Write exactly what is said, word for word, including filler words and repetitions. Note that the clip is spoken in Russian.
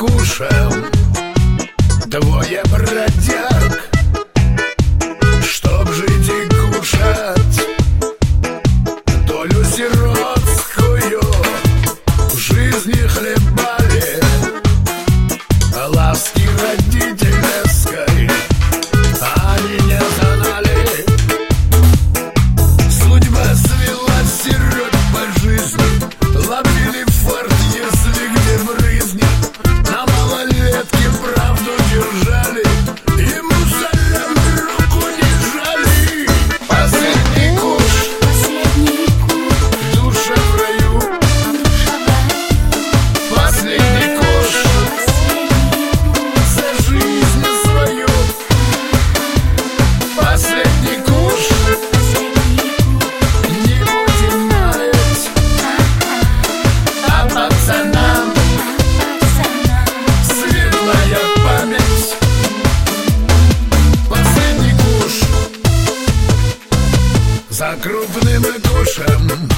кушем двое бродяг, чтоб жить и кушать долю сиротскую. В жизни хлебали ласки родительской, они не знали. Судьба свела сирот по жизни, ловили фарт, если где брызнет. На малолетке правду держали, ему салям руку не жали. Последний куш, Последний куш, душа в раю. Последний куш за жизнь свою. Последний куш, не будем маять, а пацанам светлая память. Последний куш за крупным кушем